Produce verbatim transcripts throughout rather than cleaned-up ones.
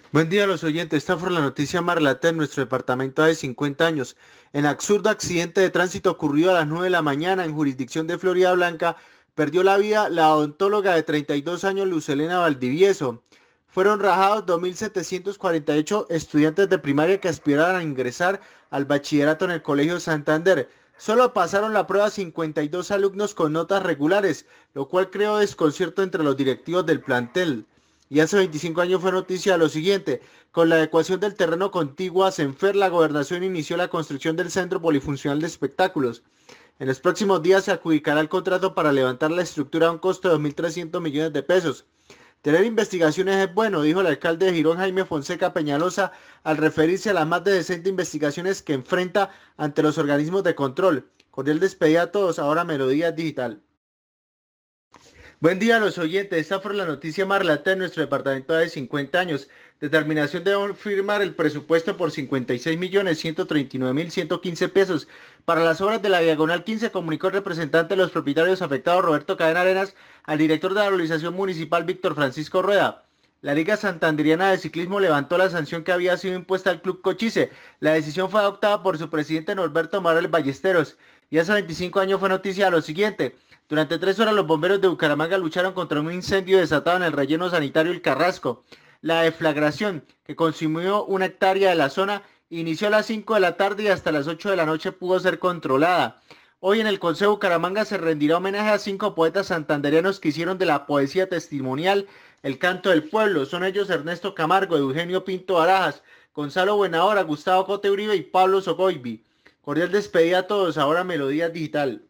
Buen día a los oyentes. Esta fue la noticia más relatada en nuestro departamento hace cincuenta años. En absurdo accidente de tránsito ocurrido a las nueve de la mañana en jurisdicción de Florida Blanca, perdió la vida la odontóloga de treinta y dos años Lucelena Valdivieso. Fueron rajados dos mil setecientos cuarenta y ocho estudiantes de primaria que aspiraban a ingresar al bachillerato en el Colegio Santander. Solo pasaron la prueba cincuenta y dos alumnos con notas regulares, lo cual creó desconcierto entre los directivos del plantel. Y hace veinticinco años fue noticia lo siguiente: con la adecuación del terreno contiguo a Senfer, la gobernación inició la construcción del Centro Polifuncional de Espectáculos. En los próximos días se adjudicará el contrato para levantar la estructura a un costo de dos mil trescientos millones de pesos. Tener investigaciones es bueno, dijo el alcalde de Girón, Jaime Fonseca Peñalosa, al referirse a las más de sesenta investigaciones que enfrenta ante los organismos de control. Cordial despedida a todos, ahora Melodía Digital. Buen día a los oyentes. Esta fue la noticia más relatada en nuestro departamento de cincuenta años. Determinación de firmar el presupuesto por cincuenta y seis millones ciento treinta y nueve mil ciento quince pesos para las obras de la Diagonal quince, comunicó el representante de los propietarios afectados Roberto Cadena Arenas al director de la organización municipal Víctor Francisco Rueda. La Liga Santanderiana de Ciclismo levantó la sanción que había sido impuesta al Club Cochise. La decisión fue adoptada por su presidente Norberto Morales Ballesteros. Y hace veinticinco años fue noticia lo siguiente: durante tres horas los bomberos de Bucaramanga lucharon contra un incendio desatado en el relleno sanitario El Carrasco. La deflagración, que consumió una hectárea de la zona, inició a las cinco de la tarde y hasta las ocho de la noche pudo ser controlada. Hoy en el Consejo Bucaramanga se rendirá homenaje a cinco poetas santanderianos que hicieron de la poesía testimonial el canto del pueblo. Son ellos Ernesto Camargo, Eugenio Pinto Barajas, Gonzalo Buenahora, Gustavo Cote Uribe y Pablo Sogoibi. Cordial despedida a todos, ahora Melodía Digital.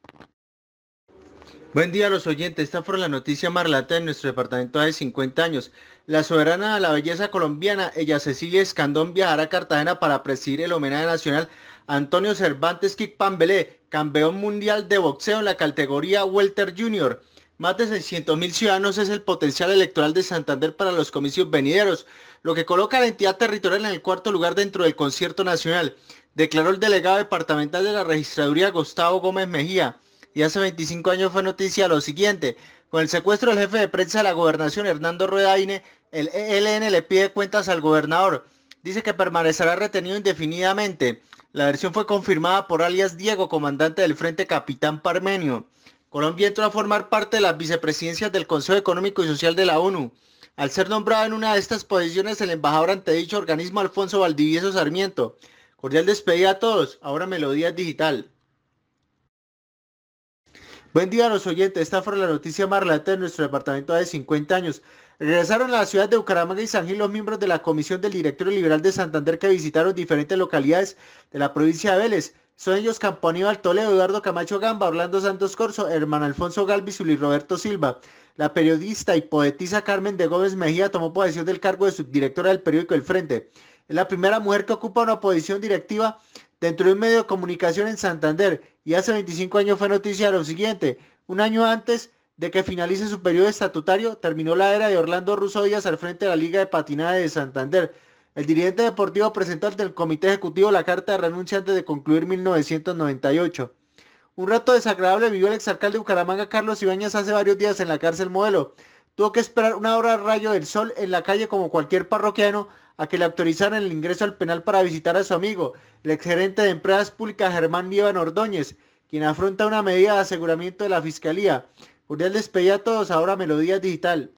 Buen día a los oyentes. Esta fue la noticia más relatada en nuestro departamento hace cincuenta años. La soberana de la belleza colombiana, ella Cecilia Escandón, viajará a Cartagena para presidir el homenaje nacional a Antonio Cervantes Kick Pambelé, campeón mundial de boxeo en la categoría Welter Junior. Más de seiscientos mil ciudadanos es el potencial electoral de Santander para los comicios venideros, lo que coloca a la entidad territorial en el cuarto lugar dentro del concierto nacional, declaró el delegado departamental de la registraduría Gustavo Gómez Mejía. Y hace veinticinco años fue noticia lo siguiente: con el secuestro del jefe de prensa de la gobernación, Hernando Rueda Aine, el E L N le pide cuentas al gobernador. Dice que permanecerá retenido indefinidamente. La versión fue confirmada por alias Diego, comandante del Frente Capitán Parmenio. Colombia entró a formar parte de las vicepresidencias del Consejo Económico y Social de la ONU. Al ser nombrado en una de estas posiciones el embajador ante dicho organismo, Alfonso Valdivieso Sarmiento. Cordial despedida a todos, ahora Melodía Digital. Buen día a los oyentes. Esta fue la noticia más relatada en nuestro departamento de cincuenta años. Regresaron a la ciudad de Bucaramanga y San Gil los miembros de la Comisión del Directorio Liberal de Santander que visitaron diferentes localidades de la provincia de Vélez. Son ellos Campo Aníbal Toledo, Eduardo Camacho Gamba, Orlando Santos Corso, Hermano Alfonso Galvis y Luis Roberto Silva. La periodista y poetisa Carmen de Gómez Mejía tomó posesión del cargo de subdirectora del periódico El Frente. Es la primera mujer que ocupa una posición directiva dentro de un medio de comunicación en Santander, y hace veinticinco años fue noticia lo siguiente: un año antes de que finalice su periodo estatutario, terminó la era de Orlando Russo Díaz al frente de la Liga de Patinaje de Santander. El dirigente deportivo presentó ante el comité ejecutivo la carta de renuncia antes de concluir mil novecientos noventa y ocho. Un rato desagradable vivió el exalcalde de Bucaramanga, Carlos Ibáñez, hace varios días en la cárcel Modelo. Tuvo que esperar una hora al rayo del sol en la calle como cualquier parroquiano a que le autorizaran el ingreso al penal para visitar a su amigo, el exgerente de Empresas Públicas Germán Líbano Ordóñez, quien afronta una medida de aseguramiento de la Fiscalía. Cordial despedida a todos, ahora Melodía Digital.